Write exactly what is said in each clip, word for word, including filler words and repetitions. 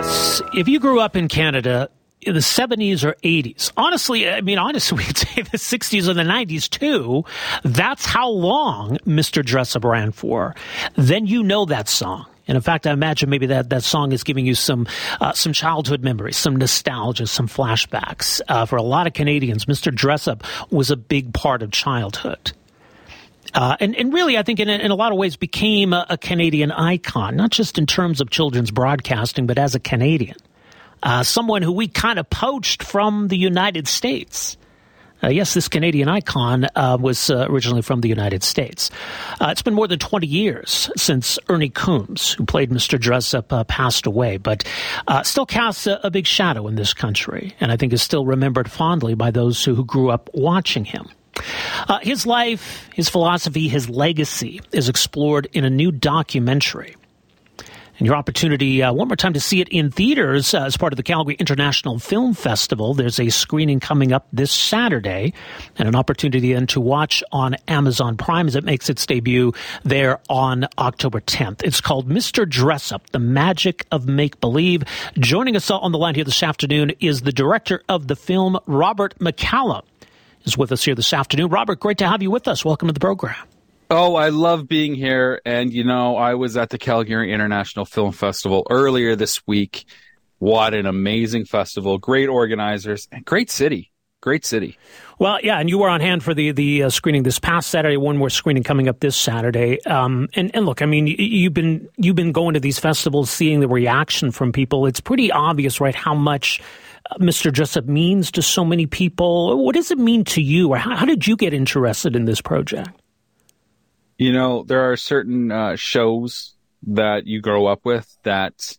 this. If you grew up in Canada in the seventies or eighties, honestly, I mean, honestly, we could say the sixties or the nineties too, that's how long Mister Dressup ran for. Then you know that song. And in fact, I imagine maybe that, that song is giving you some uh, some childhood memories, some nostalgia, some flashbacks. Uh, for a lot of Canadians, Mister Dressup was a big part of childhood. Uh, and, and really, I think in a, in a lot of ways became a, a Canadian icon, not just in terms of children's broadcasting, but as a Canadian. Uh, someone who we kind of poached from the United States. Uh, yes, this Canadian icon uh, was uh, originally from the United States. Uh, it's been more than twenty years since Ernie Coombs, who played Mister Dressup, uh, passed away, but uh, still casts a, a big shadow in this country, and I think is still remembered fondly by those who, who grew up watching him. Uh, his life, his philosophy, his legacy is explored in a new documentary. And your opportunity, uh, one more time, to see it in theaters uh, as part of the Calgary International Film Festival. There's a screening coming up this Saturday, and an opportunity then to watch on Amazon Prime as it makes its debut there on October tenth. It's called Mister Dressup, The Magic of Make-Believe. Joining us on the line here this afternoon is the director of the film, Robert McCallum, is with us here this afternoon. Robert, great to have you with us. Welcome to the program. Oh, I love being here. And, you know, I was at the Calgary International Film Festival earlier this week. What an amazing festival. Great organizers. And great city. Great city. Well, yeah, and you were on hand for the the uh, screening this past Saturday. One more screening coming up this Saturday. Um, and, and look, I mean, you've been you've been going to these festivals, seeing the reaction from people. It's pretty obvious, right, how much uh, Mister Dressup means to so many people. What does it mean to you, or how, how did you get interested in this project? You know, there are certain uh, shows that you grow up with that,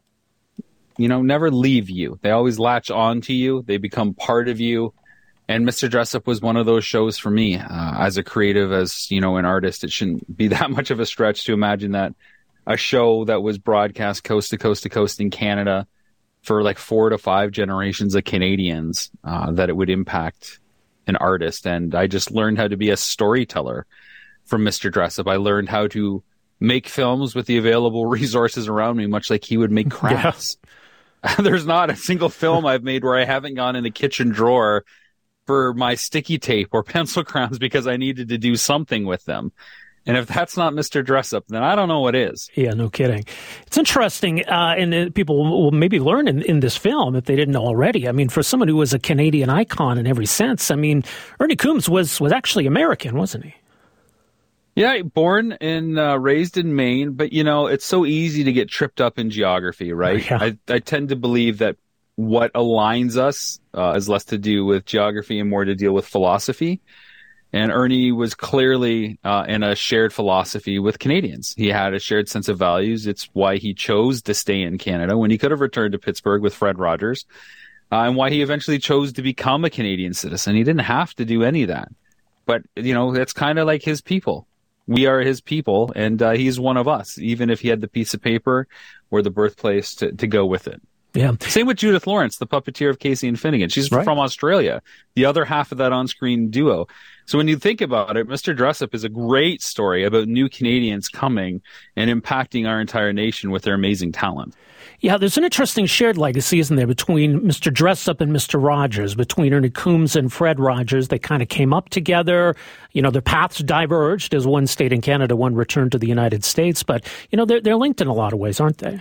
you know, never leave you. They always latch on to you. They become part of you. And Mister Dressup was one of those shows for me. Uh, as a creative, as, you know, an artist, it shouldn't be that much of a stretch to imagine that a show that was broadcast coast to coast to coast in Canada for like four to five generations of Canadians, uh, that it would impact an artist. And I just learned how to be a storyteller from Mister Dressup. I learned how to make films with the available resources around me, much like he would make crafts. Yeah. There's not a single film I've made where I haven't gone in the kitchen drawer for my sticky tape or pencil crowns because I needed to do something with them. And if that's not Mister Dressup, then I don't know what is. Yeah, no kidding. It's interesting, uh, and uh, people will maybe learn in, in this film, if they didn't know already. I mean, for someone who was a Canadian icon in every sense, I mean, Ernie Coombs was, was actually American, wasn't he? Yeah, born and uh, raised in Maine, but, you know, it's so easy to get tripped up in geography, right? Yeah. I, I tend to believe that what aligns us uh, is less to do with geography and more to deal with philosophy. And Ernie was clearly uh, in a shared philosophy with Canadians. He had a shared sense of values. It's why he chose to stay in Canada when he could have returned to Pittsburgh with Fred Rogers, uh, and why he eventually chose to become a Canadian citizen. He didn't have to do any of that. But, you know, that's kind of like his people. We are his people, and uh, he's one of us, even if he had the piece of paper or the birthplace to, to go with it. Yeah. Same with Judith Lawrence, the puppeteer of Casey and Finnegan. She's right. from Australia, the other half of that on-screen duo. So when you think about it, Mister Dressup is a great story about new Canadians coming and impacting our entire nation with their amazing talent. Yeah, there's an interesting shared legacy, isn't there, between Mister Dressup and Mister Rogers, between Ernie Coombs and Fred Rogers. They kind of came up together. You know, their paths diverged as one stayed in Canada, one returned to the United States. But, you know, they're, they're linked in a lot of ways, aren't they?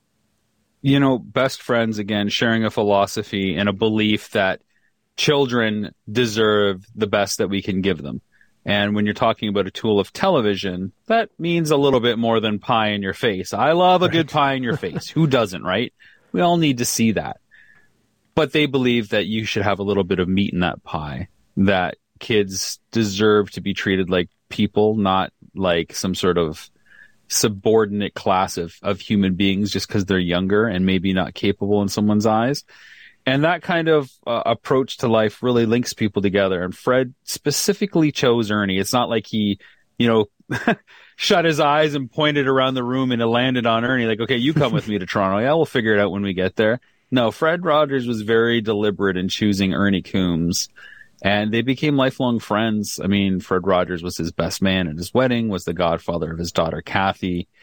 You know, best friends, again, sharing a philosophy and a belief that children deserve the best that we can give them. And when you're talking about a tool of television, that means a little bit more than pie in your face. I love a right. good pie in your face. Who doesn't, right? We all need to see that. But they believe that you should have a little bit of meat in that pie, that kids deserve to be treated like people, not like some sort of subordinate class of, of human beings just because they're younger and maybe not capable in someone's eyes. And that kind of uh, approach to life really links people together. And Fred specifically chose Ernie. It's not like he, you know, shut his eyes and pointed around the room and it landed on Ernie. Like, okay, you come with me to Toronto. Yeah, we'll figure it out when we get there. No, Fred Rogers was very deliberate in choosing Ernie Coombs. And they became lifelong friends. I mean, Fred Rogers was his best man at his wedding, was the godfather of his daughter, Kathy.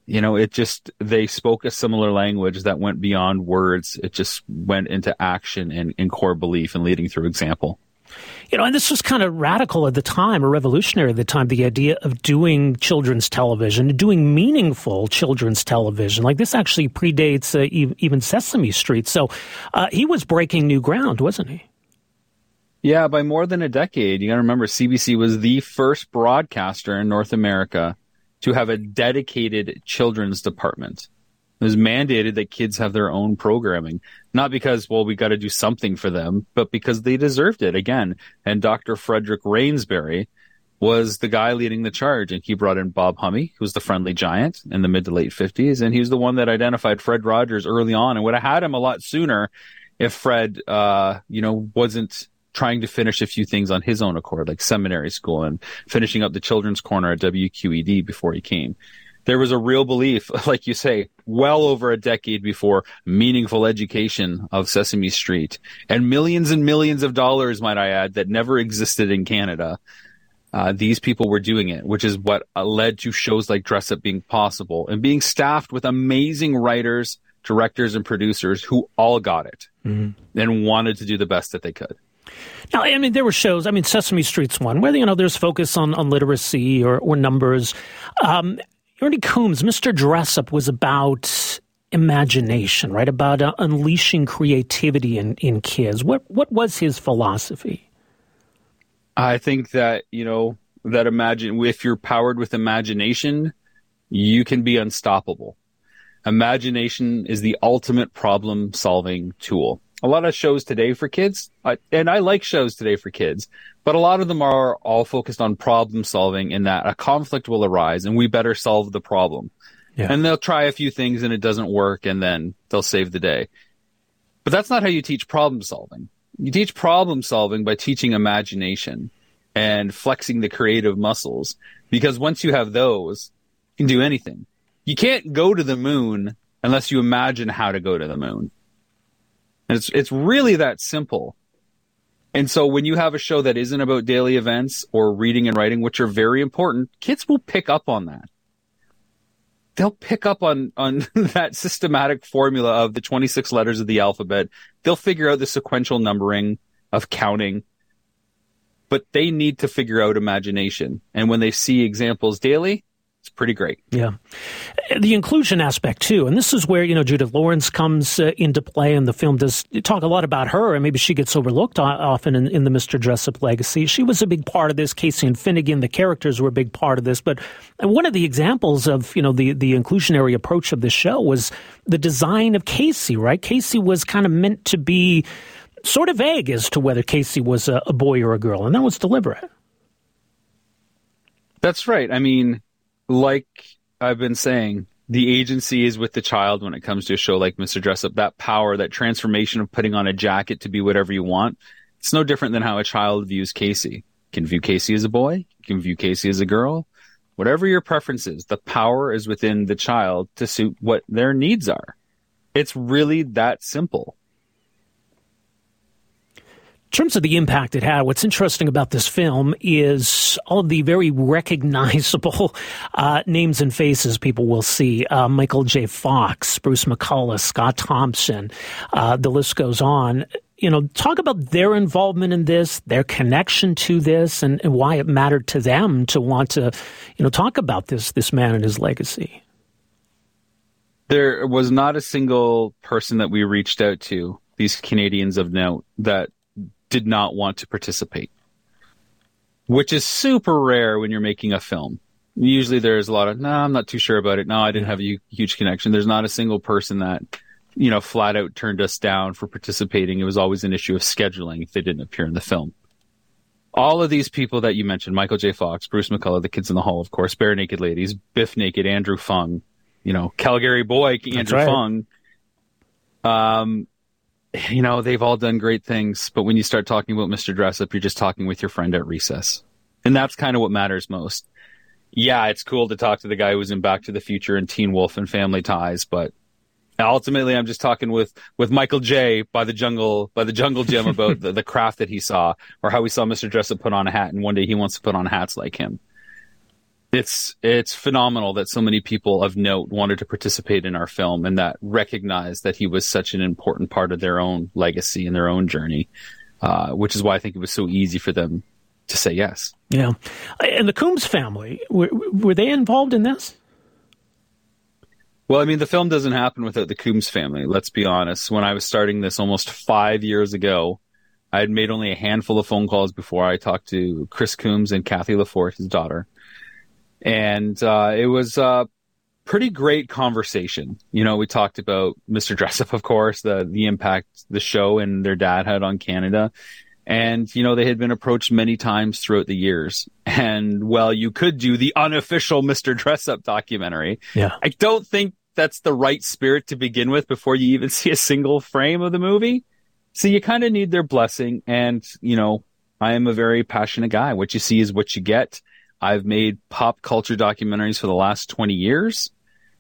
you know, it just, they spoke a similar language that went beyond words. It just went into action and, and core belief and leading through example. You know, and this was kind of radical at the time, or revolutionary at the time, the idea of doing children's television, doing meaningful children's television. Like, this actually predates uh, even Sesame Street. So uh, he was breaking new ground, wasn't he? Yeah, by more than a decade. You got to remember, C B C was the first broadcaster in North America to have a dedicated children's department. It was mandated that kids have their own programming, not because, well, we got to do something for them, but because they deserved it again. And Doctor Frederick Rainsbury was the guy leading the charge, and he brought in Bob Hummey, who was the friendly giant in the mid to late fifties. And he was the one that identified Fred Rogers early on and would have had him a lot sooner if Fred, uh, you know, wasn't trying to finish a few things on his own accord, like seminary school and finishing up the children's corner at W Q E D before he came. There was a real belief, like you say, well over a decade before, meaningful education of Sesame Street, and millions and millions of dollars, might I add, that never existed in Canada. Uh, these people were doing it, which is what uh, led to shows like Dress Up being possible and being staffed with amazing writers, directors, and producers who all got it mm-hmm. and wanted to do the best that they could. Now, I mean, there were shows, I mean, Sesame Street's one, where, you know, there's focus on, on literacy or, or numbers. Um, Ernie Coombs, Mister Dressup was about imagination, right? About uh, unleashing creativity in, in kids. What what was his philosophy? I think that, you know, that imagine if you're powered with imagination, you can be unstoppable. Imagination is the ultimate problem-solving tool. A lot of shows today for kids, I, and I like shows today for kids, but a lot of them are all focused on problem solving, in that a conflict will arise and we better solve the problem. Yeah. And they'll try a few things and it doesn't work, and then they'll save the day. But that's not how you teach problem solving. You teach problem solving by teaching imagination and flexing the creative muscles, because once you have those, you can do anything. You can't go to the moon unless you imagine how to go to the moon. And it's it's really that simple. And so when you have a show that isn't about daily events or reading and writing, which are very important, kids will pick up on that. They'll pick up on, on that systematic formula of the twenty-six letters of the alphabet. They'll figure out the sequential numbering of counting. But they need to figure out imagination. And when they see examples daily, it's pretty great. Yeah. The inclusion aspect, too. And this is where, you know, Judith Lawrence comes uh, into play, and the film does talk a lot about her, and maybe she gets overlooked often in, in the Mister Dressup legacy. She was a big part of this. Casey and Finnegan, the characters were a big part of this. But one of the examples of, you know, the, the inclusionary approach of the show was the design of Casey, right? Casey was kind of meant to be sort of vague as to whether Casey was a, a boy or a girl, and that was deliberate. That's right. I mean, like I've been saying, the agency is with the child when it comes to a show like Mister Dressup. That power, that transformation of putting on a jacket to be whatever you want, it's no different than how a child views Casey. You can view Casey as a boy, you can view Casey as a girl. Whatever your preference is, the power is within the child to suit what their needs are. It's really that simple. In terms of the impact it had, what's interesting about this film is all of the very recognizable uh, names and faces people will see. Uh, Michael J. Fox, Bruce McCullough, Scott Thompson, uh, the list goes on. You know, talk about their involvement in this, their connection to this, and, and why it mattered to them to want to, you know, talk about this, this man and his legacy. There was not a single person that we reached out to, these Canadians of note, that did not want to participate, which is super rare when you're making a film. Usually there's a lot of, no, nah, I'm not too sure about it. No, I didn't have a huge connection. There's not a single person that, you know, flat out turned us down for participating. It was always an issue of scheduling if they didn't appear in the film. All of these people that you mentioned, Michael J. Fox, Bruce McCullough, The Kids in the Hall, of course, Bare Naked Ladies, Biff Naked, Andrew Fung, you know, Calgary Boy, Andrew right. Fung. Um, You know, they've all done great things, but when you start talking about Mister Dressup, you're just talking with your friend at recess. And that's kind of what matters most. Yeah, it's cool to talk to the guy who was in Back to the Future and Teen Wolf and Family Ties, but ultimately I'm just talking with, with Michael J. by the jungle, by the jungle gym about the, the craft that he saw, or how he saw Mister Dressup put on a hat, and one day he wants to put on hats like him. It's it's phenomenal that so many people of note wanted to participate in our film and that recognized that he was such an important part of their own legacy and their own journey, uh, which is why I think it was so easy for them to say yes. Yeah. And the Coombs family, were, were they involved in this? Well, I mean, the film doesn't happen without the Coombs family, let's be honest. When I was starting this almost five years ago, I had made only a handful of phone calls before I talked to Chris Coombs and Kathy Lafort, his daughter. And uh, it was a pretty great conversation. You know, we talked about Mister Dressup, of course, the the impact the show and their dad had on Canada. And, you know, they had been approached many times throughout the years. And, well, you could do the unofficial Mister Dressup documentary. Yeah. I don't think that's the right spirit to begin with before you even see a single frame of the movie. So you kind of need their blessing. And, you know, I am a very passionate guy. What you see is what you get. I've made pop culture documentaries for the last twenty years.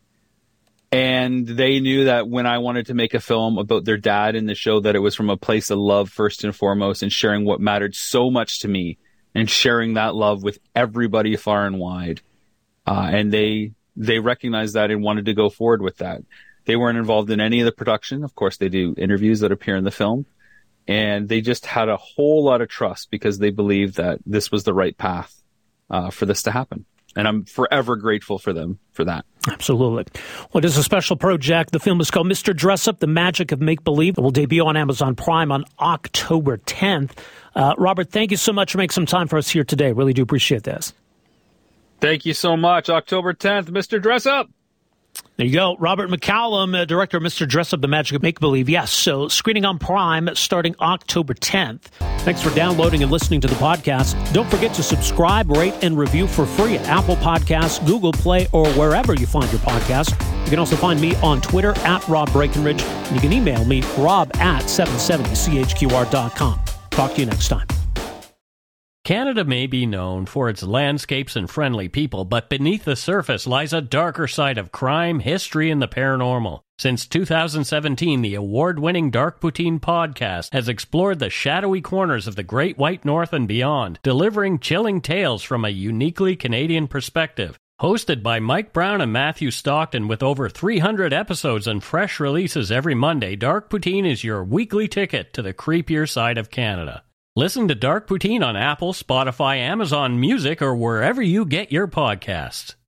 And they knew that when I wanted to make a film about their dad in the show, that it was from a place of love first and foremost, and sharing what mattered so much to me and sharing that love with everybody far and wide. Uh, and they they recognized that and wanted to go forward with that. They weren't involved in any of the production. Of course, they do interviews that appear in the film. And they just had a whole lot of trust because they believed that this was the right path uh, for this to happen. And I'm forever grateful for them for that. Absolutely. Well, it is a special project. The film is called Mister Dressup, The Magic of Make-Believe. It will debut on Amazon Prime on October tenth. Uh, Robert, thank you so much for making some time for us here today. Really do appreciate this. Thank you so much. October tenth, Mister Dressup. There you go. Robert McCallum, uh, director of Mister Dressup, The Magic of Make-Believe. Yes, so screening on Prime starting October tenth. Thanks for downloading and listening to the podcast. Don't forget to subscribe, rate, and review for free at Apple Podcasts, Google Play, or wherever you find your podcast. You can also find me on Twitter at Rob Breckenridge, and you can email me, rob at seven seventy C H Q R dot com. Talk to you next time. Canada may be known for its landscapes and friendly people, but beneath the surface lies a darker side of crime, history, and the paranormal. Since two thousand seventeen, the award-winning Dark Poutine podcast has explored the shadowy corners of the Great White North and beyond, delivering chilling tales from a uniquely Canadian perspective. Hosted by Mike Brown and Matthew Stockton with over three hundred episodes and fresh releases every Monday, Dark Poutine is your weekly ticket to the creepier side of Canada. Listen to Dark Poutine on Apple, Spotify, Amazon Music, or wherever you get your podcasts.